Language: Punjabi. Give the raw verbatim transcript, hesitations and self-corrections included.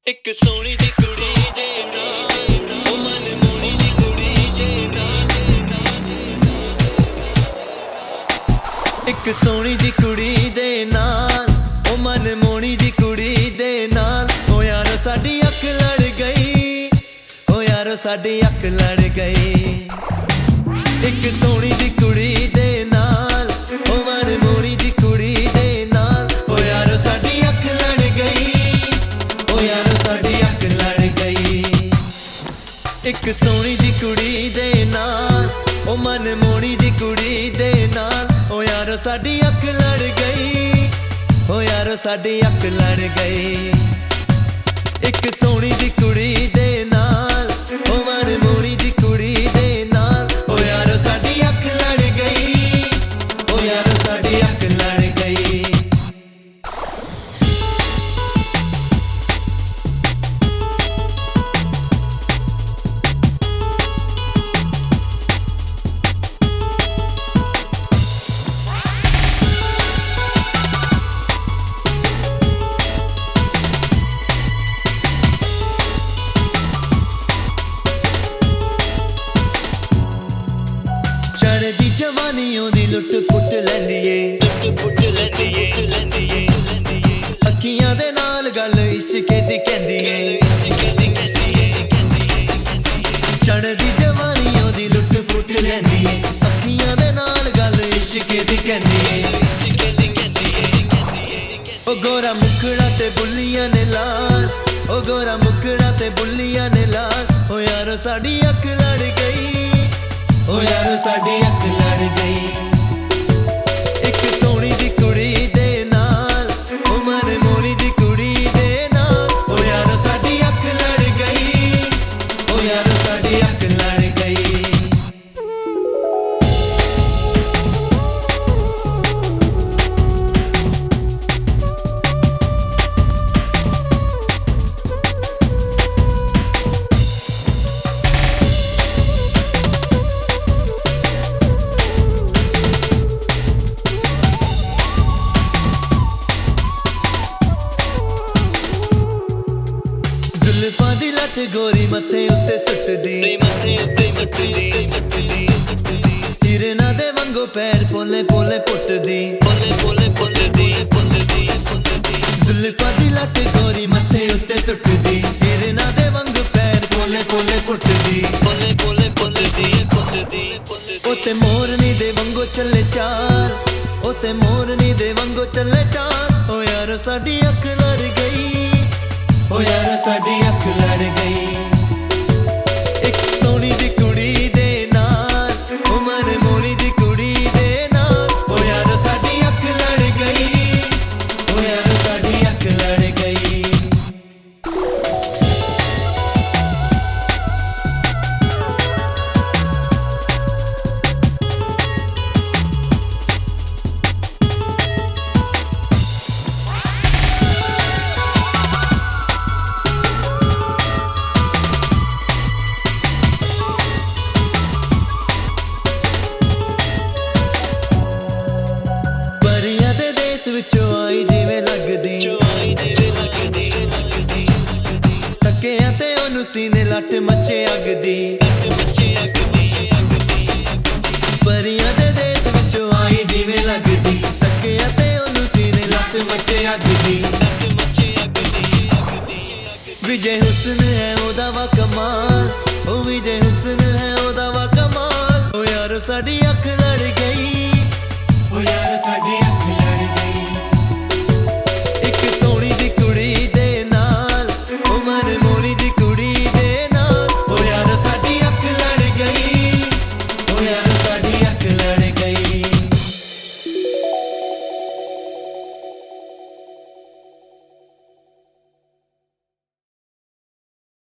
ਇੱਕ ਸੋਹਣੀ ਜਿਹੀ ਕੁੜੀ ਦੇ ਨਾਲ ਉਹ ਮਨ ਮੋਹਣੀ ਜਿਹੀ ਕੁੜੀ ਦੇ ਨਾਲ ਇੱਕ ਸੋਹਣੀ ਜਿਹੀ ਕੁੜੀ ਦੇ ਨਾਲ ਉਹ ਮਨ ਮੋਹਣੀ ਜਿਹੀ ਕੁੜੀ ਦੇ ਨਾਲ ਉਹ ਯਾਰੋ ਸਾਡੀ ਅੱਖ ਲੜ ਗਈ ਉਹ ਯਾਰੋ ਸਾਡੀ ਅੱਖ ਲੜ ਗਈ ਇੱਕ ਸੋਹਣੀ ਜਿਹੀ ਕੁੜੀ ਦੇ ਨਾਲ ਉਹ ਮਨ ਮੋਹਣੀ ਜਿਹੀ ਕੁੜੀ ਦੇ ਨਾਲ ਉਹ ਯਾਰੋ ਸਾਡੀ ਅੱਖ ਲੜ ਗਈ ਉਹ ਯਾਰੋ ਸਾਡੀ ਅੱਖ ਲੜ ਗਈ ਇੱਕ ਸੋਹਣੀ ਜਿਹੀ ਕੁੜੀ ਦੇ ਨਾਲ ਉਹ ਮਨ ਮੋਹਣੀ ਜਿਹੀ ਕੁੜੀ ਦੇ ਨਾਲ ਉਹ ਯਾਰੋ ਸਾਡੀ ਅੱਖ ਲੜ ਗਈ ਉਹ ਯਾਰੋ ਸਾਡੀ ਅੱਖ ਲੜ ਗਈ ਇੱਕ ਸੋਹਣੀ ਜਿਹੀ ਕੁੜੀ ਦੇ ਨਾਲ ਉਹ ਮਨ ਮੋਹਣੀ ਜਿਹੀ ਕੁੜੀ ਦੇ ਨਾਲ ਉਹ ਯਾਰੋ ਸਾਡੀ ਅੱਖ ਲੜ ਗਈ ਉਹ ਯਾਰੋ ਸਾਡੀ ਅੱਖ ਲੜ ਗਈ ਚੜ੍ਹਦੀ ਜਵਾਨੀ ਉਹਦੀ ਲੁੱਟ ਪੁੱਟ ਲੈਂਦੀ ਏ ਲੁੱਟ ਪੁੱਟ ਲੈਂਦੀ ਏ ਲੈਂਦੀ ਏ ਅੱਖੀਆਂ ਦੇ ਨਾਲ ਗੱਲ ਇਸ਼ਕ ਦੀ ਕਹਿੰਦੀ ਏ ਚੜ੍ਹਦੀ ਜਵਾਨੀ ਉਹਦੀ ਲੁੱਟ ਪੁੱਟ ਲੈਂਦੀ ਏ ਅੱਖੀਆਂ ਦੇ ਨਾਲ ਗੱਲ ਇਸ਼ਕ ਦੀ ਕਹਿੰਦੀ ਏ ਉਹ ਗੋਰਾ ਮੁਖੜਾ ਤੇ ਬੁੱਲੀਆਂ ਨੇ ਲਾਲ ਉਹ ਗੋਰਾ ਮੁਖੜਾ ਤੇ ਬੁੱਲੀਆਂ ਨੇ ਲਾਲ ਉਹ ਯਾਰੋ ਸਾਡੀ ਅੱਖ ਲੜ ਗਈ ਉਹ ਯਾਰੋ ਸਾਡੀ ਅੱਖ ਲੜ ਗਈ ਇੱਕ ਸੋਹਣੀ ਜਿਹੀ ਕੁੜੀ ਦੇ ਨਾਲ ਉਹ ਮਨ ਮੋਹਣੀ ਜਿਹੀ ਕੁੜੀ ਦੇ ਨਾਲ ਉਹ ਯਾਰੋ ਸਾਡੀ ਅੱਖ ਲੜ ਗਈ ਉਹ ਯਾਰੋ ਸਾਡੀ ਅੱਖ ਲੜ ਗਈ ਜ਼ੁਲਫਾਂ ਦੀ ਲੱਟ ਗੋਰੀ ਮੱਥੇ ਉੱਤੇ ਸੁੱਟਦੀ ਮੱਥੇ ਉੱਤੇ ਮੱਟਦੀ ਹਿਰਨਾਂ ਦੇ ਵਾਂਗੂ ਪੈਰ ਪੋਲੇ ਪੋਲੇ ਪੁੱਟਦੀ ਪੋਲੇ ਪੋਲੇ ਪੁੱਟਦੀ ਪੁੱਟਦੀ ਜ਼ੁਲਫਾਂ ਦੀ ਲੱਟ ਗੋਰੀ ਮੱਥੇ ਉੱਤੇ ਸੁੱਟਦੀ ਹਿਰਨਾਂ ਦੇ ਵਾਂਗੂ ਪੈਰ ਪੋਲੇ ਪੋਲੇ ਪੁੱਟਦੀ ਪੋਲੇ ਪੋਲੇ ਪੁੱਟਦੀ ਪੁੱਟਦੀ ਉੱਤੇ ਮੋਰਨੀ ਦੇ ਵਾਂਗੂ ਚੱਲੇ ਚਾਲ ਉੱਤੇ ਮੋਰਨੀ ਦੇ ਵਾਂਗੂ ਚੱਲੇ ਚਾਲ ਓ ਯਾਰੋ ਸਾਡੀ ਅੱਖ ਲੜ ਗਈ ਉਹ ਯਾਰੋ ਸਾਡੀ ਅੱਖ ਲੜ ਗਈ ਇੱਕ ਸੋਹਣੀ ਜਿਹੀ ਕੁੜੀ ਦੇ ਨਾਲ ਉਹ ਮਨ ਮੋਹਣੀ ਜਿਹੀ ਕੁੜੀ ਦੇ ਨਾਲ ਉਹ ਯਾਰੋ ਸਾਡੀ ਅੱਖ ਲੜ ਗਈ ਉਹ ਯਾਰੋ ਸਾਡੀ ਅੱਖ ਲੜ ਗਈ ਵਿੱਚੋਂ ਆਈ ਜਿਵੇਂ ਲੱਗਦੀ ਤੱਕਿਆਂ ਤੇ ਉਹਨੂੰ ਸੀਨੇ ਲੱਟ ਮੱਚੇ ਅੱਗਦੀ ਪਰੀਆਂ ਦੇ ਦੇਸ਼ ਵਿੱਚੋਂ ਆਈ ਜਿਵੇਂ ਲੱਗਦੀ ਤੱਕਿਆਂ ਤੇ ਉਹਨੂੰ ਸੀਨੇ ਲੱਟ ਮੱਚੇ ਅੱਗਦੀ ਵਿਜੇ ਹੁਸਨ ਹੈ ਉਹਦਾ ਵਾ ਕਮਾਲ ਉਹ ਵਿਜੇ ਹੁਸਨ ਹੈ ਉਹਦਾ ਵਾ ਕਮਾਲ ਉਹ ਯਾਰੋ ਸਾਡੀ ਅੱਖ ਲੜ ਗਈ ਉਹ ਯਾਰੋ ਸਾਡੀ ਅੱਖ ਲੜ